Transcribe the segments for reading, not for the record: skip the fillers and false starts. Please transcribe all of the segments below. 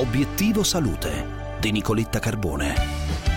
Obiettivo Salute di Nicoletta Carbone.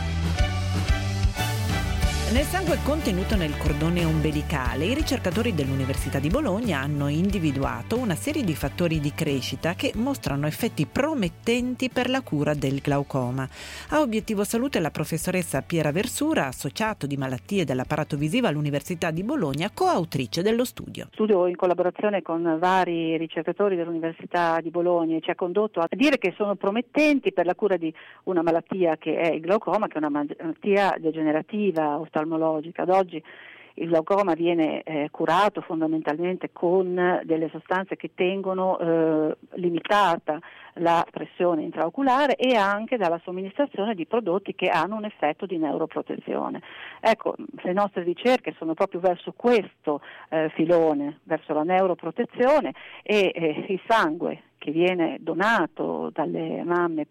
Nel sangue contenuto nel cordone ombelicale, i ricercatori dell'Università di Bologna hanno individuato una serie di fattori di crescita che mostrano effetti promettenti per la cura del glaucoma. A Obiettivo Salute la professoressa Piera Versura, associato di malattie dell'apparato visivo all'Università di Bologna, coautrice dello studio. Studio in collaborazione con vari ricercatori dell'Università di Bologna ci ha condotto a dire che sono promettenti per la cura di una malattia che è il glaucoma, che è una malattia degenerativa oftalmologica. Ad oggi il glaucoma viene curato fondamentalmente con delle sostanze che tengono limitata la pressione intraoculare e anche dalla somministrazione di prodotti che hanno un effetto di neuroprotezione. Ecco, le nostre ricerche sono proprio verso questo filone, verso la neuroprotezione e il sangue che viene donato dalle mamme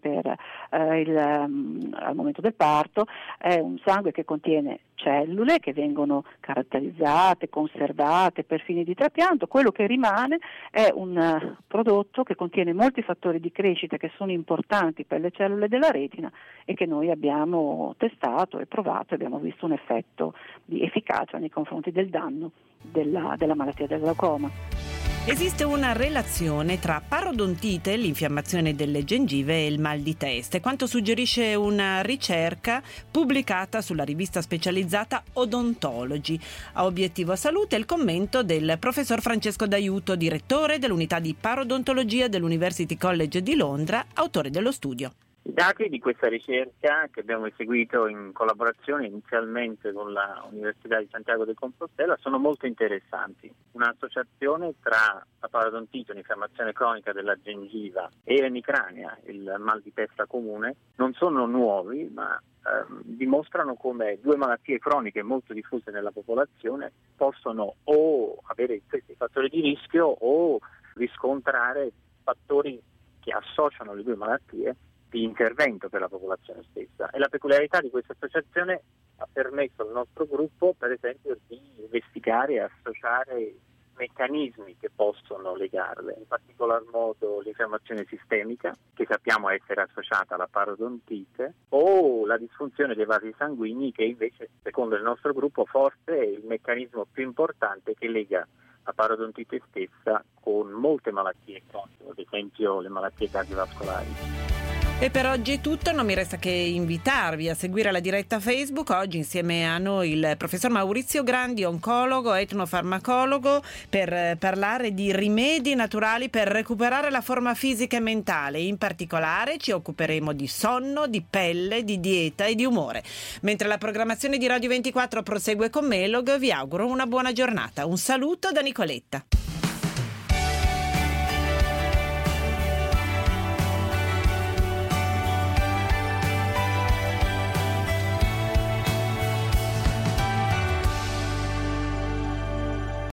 al momento del parto è un sangue che contiene cellule che vengono caratterizzate, conservate per fini di trapianto. Quello che rimane è un prodotto che contiene molti fattori di crescita che sono importanti per le cellule della retina e che noi abbiamo testato e provato e abbiamo visto un effetto di efficacia nei confronti del danno della malattia del glaucoma. Esiste una relazione tra parodontite, l'infiammazione delle gengive e il mal di testa, quanto suggerisce una ricerca pubblicata sulla rivista specializzata Odontology. A Obiettivo Salute il commento del professor Francesco D'Aiuto, direttore dell'unità di parodontologia dell'University College di Londra, autore dello studio. I dati di questa ricerca, che abbiamo eseguito in collaborazione inizialmente con l'Università di Santiago de Compostela, sono molto interessanti. Un'associazione tra la parodontite, un'infiammazione cronica della gengiva, e l'emicrania, il mal di testa comune, non sono nuovi, ma dimostrano come due malattie croniche molto diffuse nella popolazione possono o avere questi fattori di rischio o riscontrare fattori che associano le due malattie di intervento per la popolazione stessa. E la peculiarità di questa associazione ha permesso al nostro gruppo, per esempio, di investigare e associare meccanismi che possono legarle, in particolar modo l'infiammazione sistemica, che sappiamo essere associata alla parodontite, o la disfunzione dei vasi sanguigni, che invece, secondo il nostro gruppo, forse è il meccanismo più importante che lega la parodontite stessa con molte malattie croniche, ad esempio le malattie cardiovascolari. E per oggi è tutto, non mi resta che invitarvi a seguire la diretta Facebook. Oggi insieme a noi il professor Maurizio Grandi, oncologo, etnofarmacologo, per parlare di rimedi naturali per recuperare la forma fisica e mentale. In particolare ci occuperemo di sonno, di pelle, di dieta e di umore. Mentre la programmazione di Radio 24 prosegue con Melog, vi auguro una buona giornata. Un saluto da Nicoletta.